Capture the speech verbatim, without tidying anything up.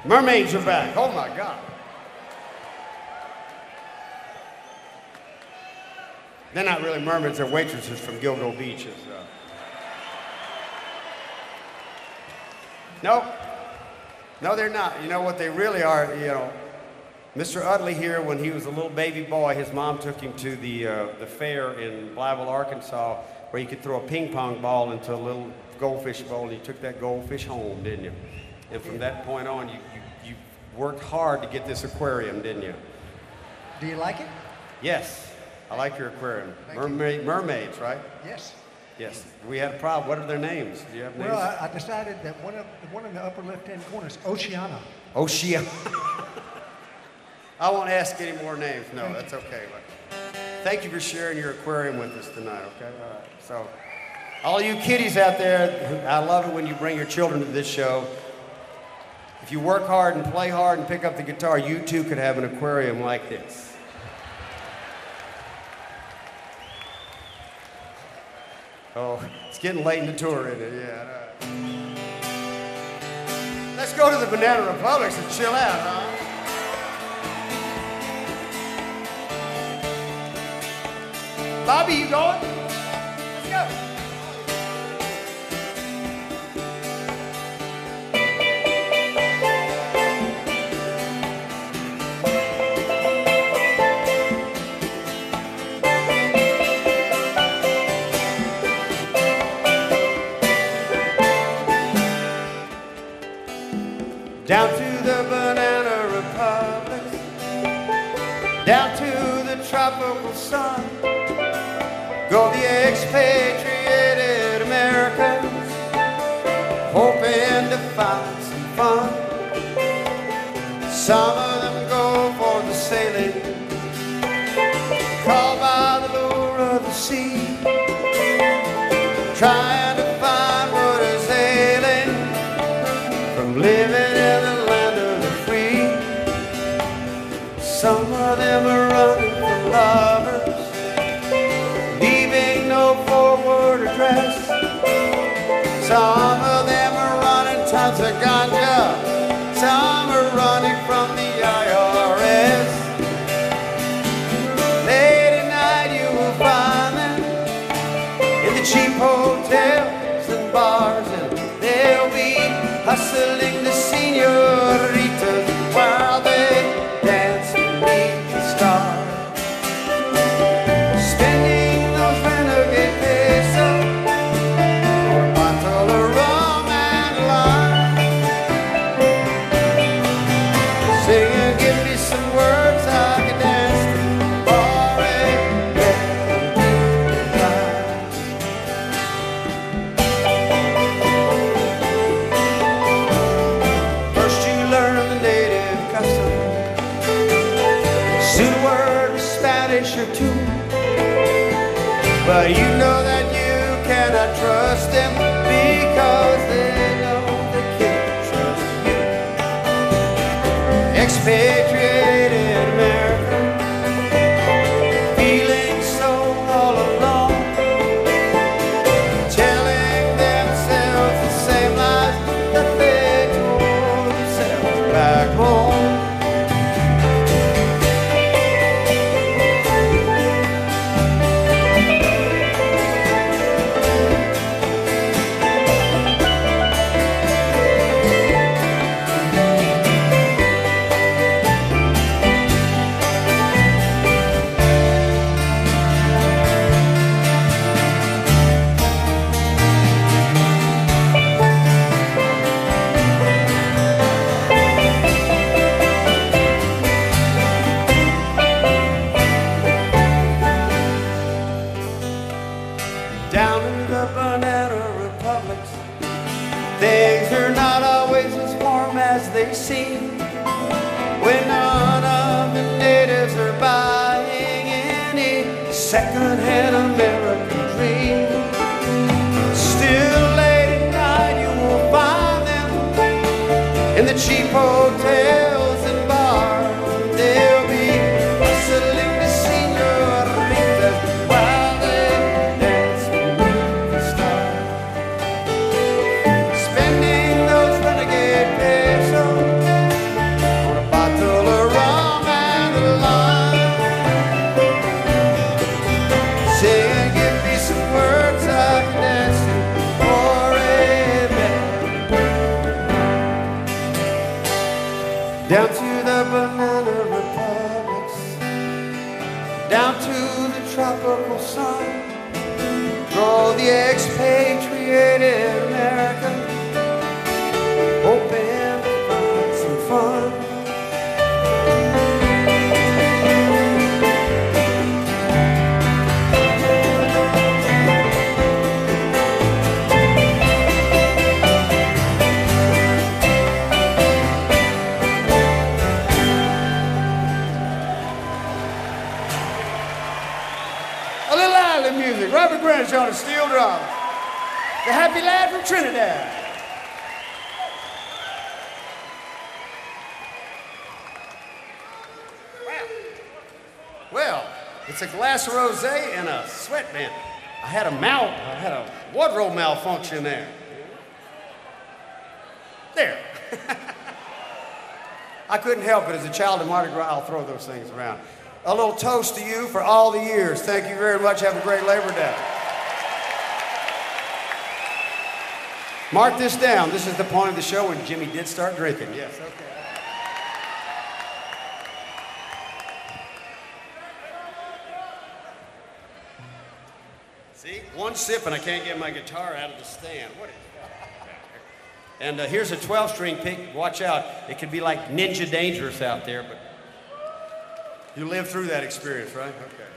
Mermaids are back. Oh my God. They're not really mermaids, they're waitresses from Gilgo Beach. Uh... No, no, they're not. You know what they really are, you know, Mister Utley here, when he was a little baby boy, his mom took him to the, uh, the fair in Blytheville, Arkansas, where you could throw a ping pong ball into a little goldfish bowl, and you took that goldfish home, didn't you? And from that point on, you, you, you worked hard to get this aquarium, didn't you? Do you like it? Yes. I like your aquarium. Mermaid, mermaids, right? Yes. Yes. We had a problem. What are their names? Do you have names? Well, I, I decided that one of the one in the upper left-hand corner is Oceana. Oceana. I won't ask any more names. No, that's okay. Thank you for sharing your aquarium with us tonight. Okay. All right. So, all you kiddies out there, I love it when you bring your children to this show. If you work hard and play hard and pick up the guitar, you too could have an aquarium like this. Oh, it's getting late in the tour, isn't it? Yeah. Right. Let's go to the Banana Republics and chill out, huh? Bobby, you going? Let's go. Down to the Banana Republic, down to the tropical sun, go the expatriated Americans, hoping to find some fun. Some of them go for the sailing, called by the lure of the sea, trying to find what is ailing from living in the land of the free. Some of them are running from lovers, leaving no forward address. Some of them are running tons of ganja. Some are running from the I R S. Late at night you will find them in the cheap hotels and bars, and they'll be hustling the senoritas while they dance beneath the stars, spending those renegade pesos for a bottle of rum and lime, singing, give me some words I can dance to, bar and get or two, but you know that you cannot trust them because they know they can't trust you. Expatriated America, feeling so all alone, telling themselves the same lies that they told themselves back home. Down in the Banana Republics, things are not always as warm as they seem, when none of the natives are buying any second-hand American dream. Still late at night you will find them in the cheap hotels and bars. They'll be hustling the senoritas while they dance beneath the stars, spending those renegade pesos down to the banana republics, down to the tropical sun, for all the expatriated American, hoping to find some fun. Music. Robert Greenwich on a steel drum. The happy lad from Trinidad. Well, well, it's a glass of rosé and a sweatband. I had a mal, I had a wardrobe malfunction there. There. I couldn't help it. As a child of Mardi Gras, I'll throw those things around. A little toast to you for all the years. Thank you very much. Have a great Labor Day. Mark this down. This is the point of the show when Jimmy did start drinking. Yes, okay. See, one sip and I can't get my guitar out of the stand. What is that? And uh, here's a twelve string pick. Watch out. It could be like Ninja Dangerous out there, but you lived through that experience, right? Okay.